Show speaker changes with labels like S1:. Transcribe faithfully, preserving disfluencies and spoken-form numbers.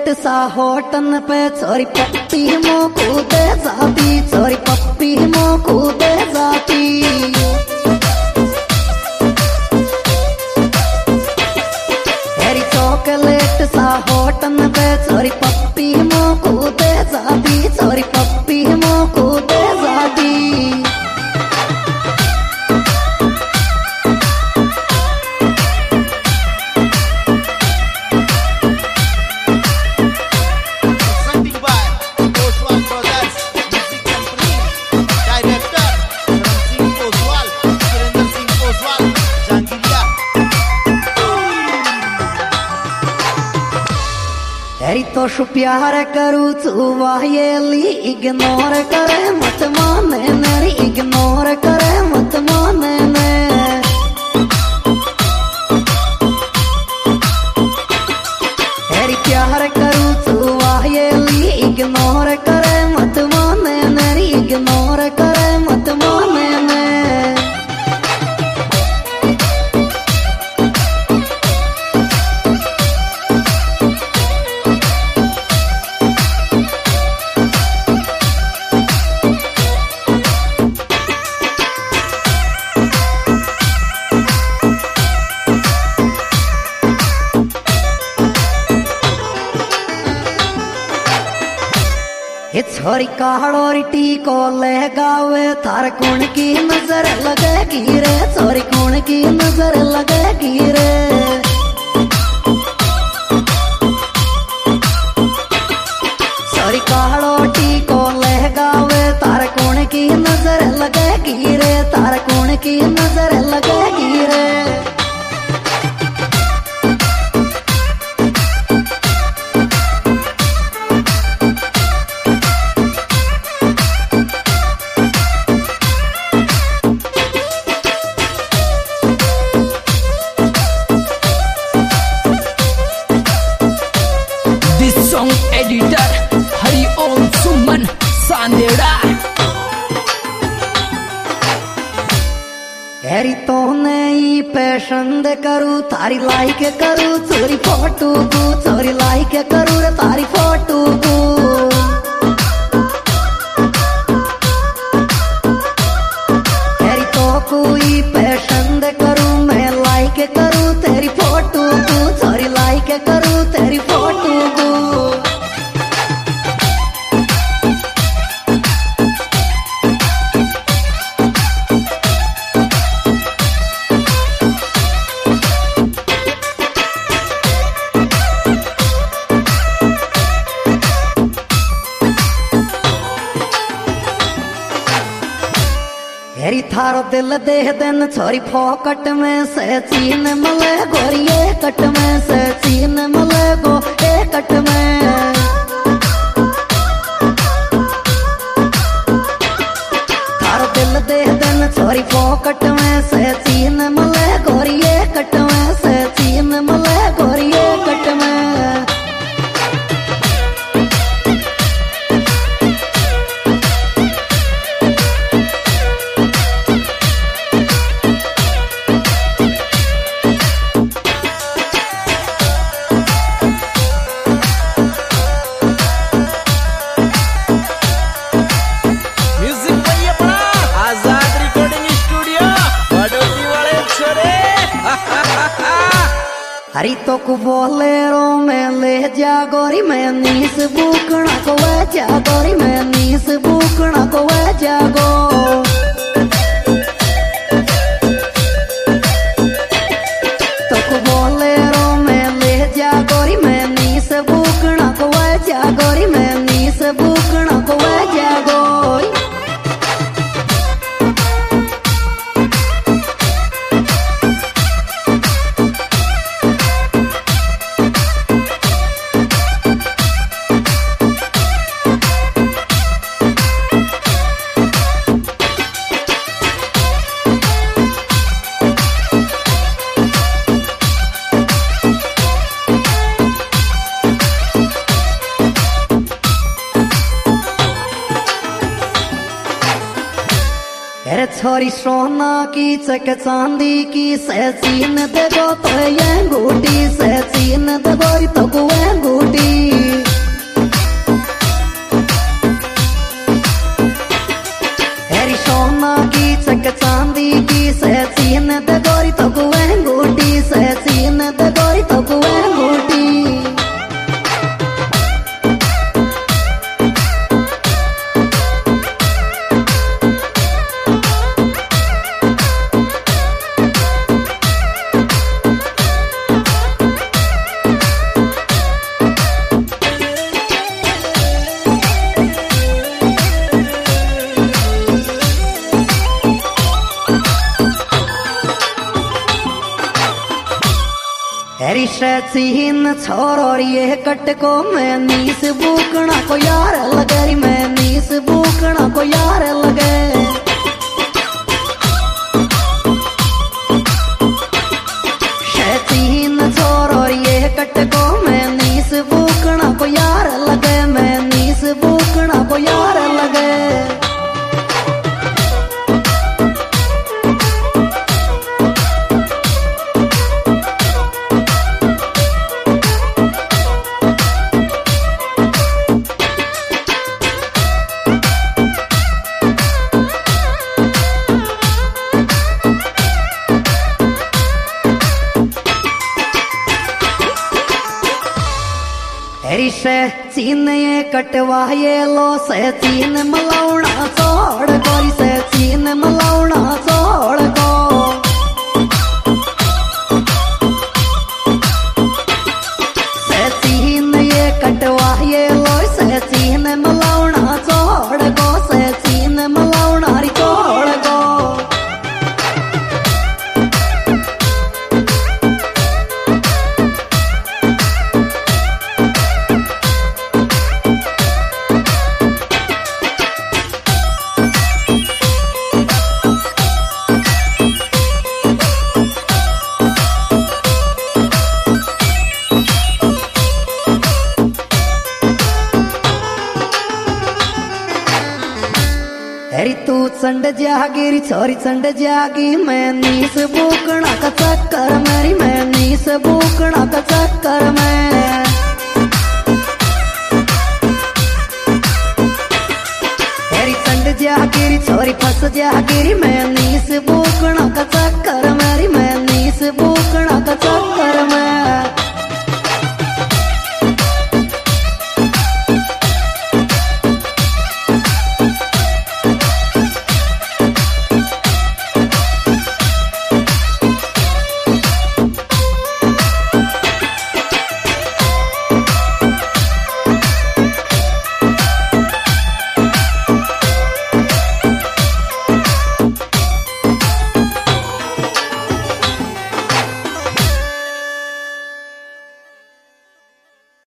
S1: Chocolate सा Houghton पे छोरी पप्पी मो कूदे जाती, छोरी पप्पी मो कूदे जाती। हेरी चॉकलेट सा होटन पे छोरी पप्पी मो कूदे जाती, छोरी पप्पी मो कूदे जाती। तेरी तो शु प्यार करूँ तू वायली इग्नोर करे मत माने, मेरी इग्नोर करे मत माने ने। तेरी प्यार करूँ तू वायली इग्नोर करे मत माने, मेरी इग्नोर करे मत माने ने। ये छोरी काड़ोरी टीको ले गावे थार कौन की नजर लगेगी रे, छोरी कौन की नजर लगेगी रे। छोरी काड़ो टीको ले गावे तार कौन की नजर लगेगी रे, तार कौन की नजर लगेगी रे।
S2: एडिटर हरिओम सुमन सांदेड़ा।
S1: हेरी तो नहीं पसंद करूँ तारी लाइक करूँ चोरी फोटो को, चोरी लाइक करूँ रे तारी फोटो को। हेरी तो कोई पसंद करूँ मैं लाइक करूँ तेरी फोटो को, चोरी लाइक करूँ तेरी फोटो को। हेरी थारो दिल देह दिन छोरी फोकट में से चीन मले गोरिए कट में से चीन मले गो ए कट में। थारो दिल देह दिन छोरी फोकट में से चीन मले गोरिए कट में से चीन मले गोरिए कट में। हरी तो को बोलेरो में ले जा गोरी मैं नीस बुकना को वे जा गोरी मैं नीस बुकना को वे जा गो। तो को बोलेरो में ले जा गोरी मैं नीस बुकना को वे जा गोरी मैं नीस बुकना को वे जा गो। छोरी सोना की चक चांदी की से चीन दे गो तो ये अंगूठी से चीन दे गोरी तो को अंगूठी हेरी सोना की चक चांदी की से चीन दे गोरी तो को अंगूठी से चीन दे गोरी तो को अंगूठी हेरी से चीन छोरो ये कट को मैं नीस बूकना को यार लगे मैं नीस बूकना को यार लगे से चीन छोरो ये कट को मैं नीस बूकना को यार लगे मैं नीस बूकना को यार लगे हेरी से चीन ये कटवाए लो से चीन मलाउना छोड़ गोरी से चीन मलाउना छोड़ गो से चीन ये कटवाए लो से चीन मलाउना छोड़ गो से चीन मलाउना री छोड़ गो हेरी तू चंड जागिरी छोरी चंड जागी मैं नीस बूकना का चक्कर मेरी मैं नीस बूकना का चक्कर में हेरी चंड जागिरी छोरी फंस जागिरी मैं नीस बू